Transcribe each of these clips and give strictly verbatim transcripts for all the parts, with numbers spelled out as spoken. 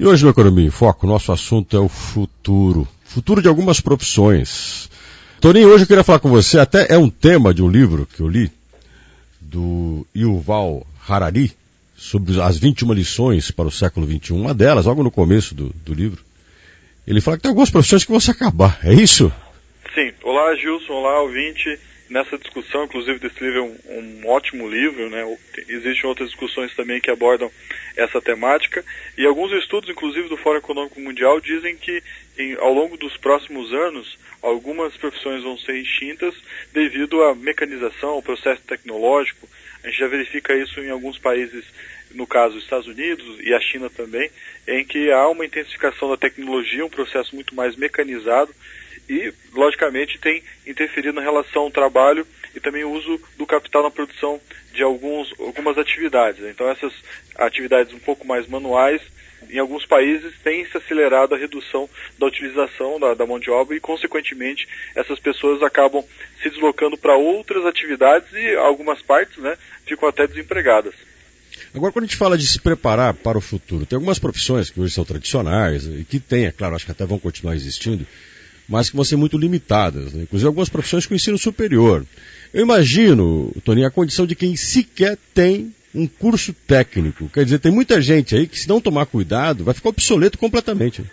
E hoje no Economia em Foco, nosso assunto é o futuro. Futuro de algumas profissões. Toninho, hoje eu queria falar com você, até é um tema de um livro que eu li, do Yuval Harari, sobre as vinte e uma lições para o século vinte e um. Uma delas, logo no começo do, do livro, ele fala que tem algumas profissões que vão se acabar. É isso? Sim. Olá, Gilson. Olá, ouvinte. Nessa discussão, inclusive, desse livro é um, um ótimo livro, né? Existem outras discussões também que abordam essa temática. E alguns estudos, inclusive, do Fórum Econômico Mundial, dizem que em, ao longo dos próximos anos, algumas profissões vão ser extintas devido à mecanização, ao processo tecnológico. A gente já verifica isso em alguns países, no caso dos Estados Unidos e a China também, em que há uma intensificação da tecnologia, um processo muito mais mecanizado e, logicamente, tem interferido na relação trabalho e também o uso do capital na produção de alguns, algumas atividades. Então, essas atividades um pouco mais manuais, em alguns países, tem se acelerado a redução da utilização da, da mão de obra e, consequentemente, essas pessoas acabam se deslocando para outras atividades e algumas partes, né, ficam até desempregadas. Agora, quando a gente fala de se preparar para o futuro, tem algumas profissões que hoje são tradicionais e que tem, é claro, acho que até vão continuar existindo, mas que vão ser muito limitadas, né? Inclusive algumas profissões com ensino superior. Eu imagino, Toninho, a condição de quem sequer tem um curso técnico. Quer dizer, tem muita gente aí que, se não tomar cuidado, vai ficar obsoleto completamente.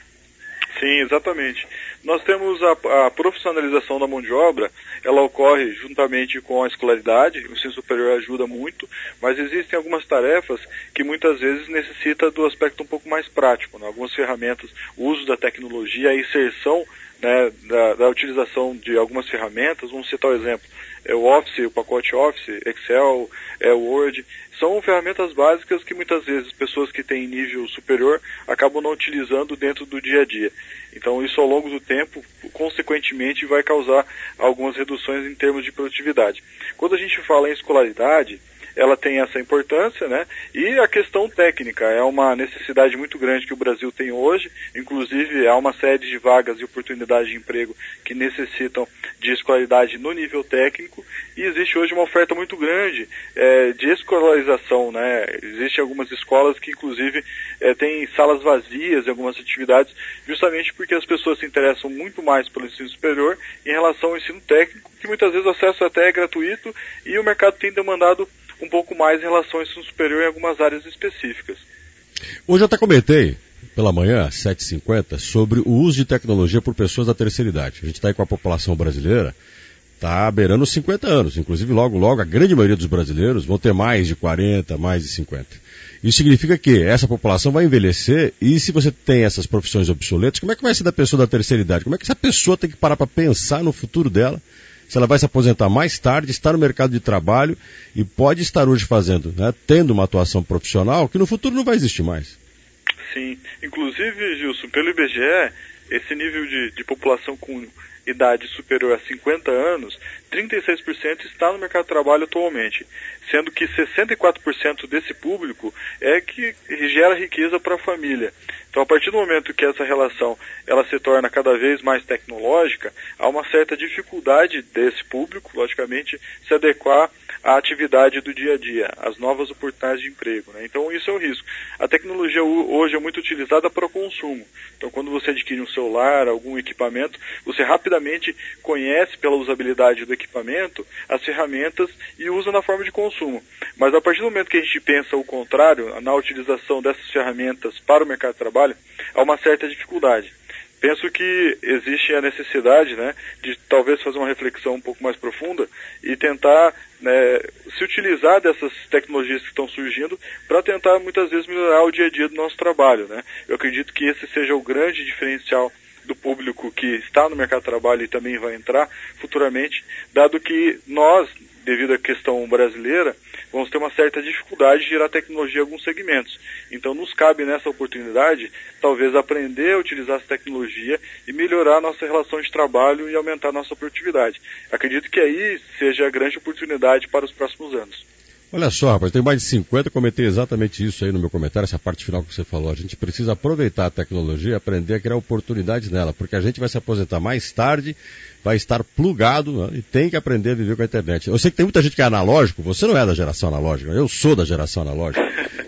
Sim, exatamente. Nós temos a, a profissionalização da mão de obra, ela ocorre juntamente com a escolaridade, o ensino superior ajuda muito, mas existem algumas tarefas que muitas vezes necessitam do aspecto um pouco mais prático, né? Algumas ferramentas, o uso da tecnologia, a inserção, né, da, da utilização de algumas ferramentas. Vamos citar o exemplo, é o Office, o pacote Office, Excel, é o Word, são ferramentas básicas que muitas vezes pessoas que têm nível superior acabam não utilizando dentro do dia a dia. Então isso ao longo do tempo, consequentemente, vai causar algumas reduções em termos de produtividade. Quando a gente fala em escolaridade, ela tem essa importância, né? E a questão técnica é uma necessidade muito grande que o Brasil tem hoje. Inclusive, há uma série de vagas e oportunidades de emprego que necessitam de escolaridade no nível técnico. E existe hoje uma oferta muito grande é, de escolarização, né? Existem algumas escolas que, inclusive, é, têm salas vazias em algumas atividades, justamente porque as pessoas se interessam muito mais pelo ensino superior em relação ao ensino técnico, que muitas vezes o acesso até é gratuito e o mercado tem demandado um pouco mais em relação ao ensino superior em algumas áreas específicas. Hoje eu até comentei, pela manhã, às sete e cinquenta, sobre o uso de tecnologia por pessoas da terceira idade. A gente está aí com a população brasileira, está beirando os cinquenta anos. Inclusive, logo, logo, a grande maioria dos brasileiros vão ter mais de quarenta, mais de cinquenta. Isso significa que essa população vai envelhecer e, se você tem essas profissões obsoletas, como é que vai ser da pessoa da terceira idade? Como é que essa pessoa tem que parar para pensar no futuro dela? Se ela vai se aposentar mais tarde, estar no mercado de trabalho e pode estar hoje fazendo, né, tendo uma atuação profissional que no futuro não vai existir mais. Sim, inclusive, Gilson, pelo I B G E, esse nível de, de população com idade superior a cinquenta anos, trinta e seis por cento está no mercado de trabalho atualmente, sendo que sessenta e quatro por cento desse público é que gera riqueza para a família. Então, a partir do momento que essa relação ela se torna cada vez mais tecnológica, há uma certa dificuldade desse público, logicamente, se adequar à atividade do dia a dia, às novas oportunidades de emprego, né? Então, isso é o risco. A tecnologia hoje é muito utilizada para o consumo. Então, quando você adquire um celular, algum equipamento, você rapidamente conhece pela usabilidade do equipamento as ferramentas e usa na forma de consumo. Mas a partir do momento que a gente pensa o contrário, na utilização dessas ferramentas para o mercado de trabalho, há uma certa dificuldade. Penso que existe a necessidade, né, de talvez fazer uma reflexão um pouco mais profunda e tentar, né, se utilizar dessas tecnologias que estão surgindo para tentar muitas vezes melhorar o dia a dia do nosso trabalho, né? Eu acredito que esse seja o grande diferencial do público que está no mercado de trabalho e também vai entrar futuramente, dado que nós, devido à questão brasileira, vamos ter uma certa dificuldade de gerar tecnologia em alguns segmentos. Então, nos cabe nessa oportunidade, talvez aprender a utilizar essa tecnologia e melhorar a nossa relação de trabalho e aumentar a nossa produtividade. Acredito que aí seja a grande oportunidade para os próximos anos. Olha só, rapaz, tenho mais de cinquenta, eu comentei exatamente isso aí no meu comentário, essa parte final que você falou. A gente precisa aproveitar a tecnologia e aprender a criar oportunidades nela, porque a gente vai se aposentar mais tarde, vai estar plugado, né, e tem que aprender a viver com a internet. Eu sei que tem muita gente que é analógico, você não é da geração analógica, eu sou da geração analógica.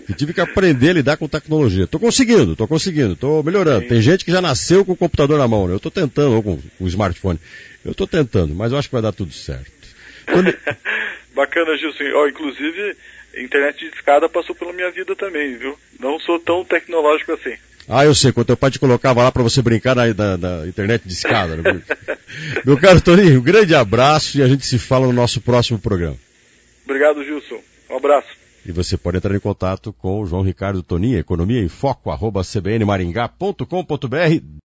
E tive que aprender a lidar com tecnologia. Estou conseguindo, estou conseguindo, estou melhorando. Sim. Tem gente que já nasceu com o computador na mão, né? Eu estou tentando, ou com, com o smartphone. Eu estou tentando, mas eu acho que vai dar tudo certo. Quando... Bacana, Gilson. Oh, inclusive, internet de escada passou pela minha vida também, viu? Não sou tão tecnológico assim. Ah, eu sei, quando teu pai te colocava lá para você brincar na, na, na internet de escada. Né? Meu caro Toninho, um grande abraço e a gente se fala no nosso próximo programa. Obrigado, Gilson. Um abraço. E você pode entrar em contato com o João Ricardo Toninho, economia em foco, arroba c b n maringá ponto com ponto b r.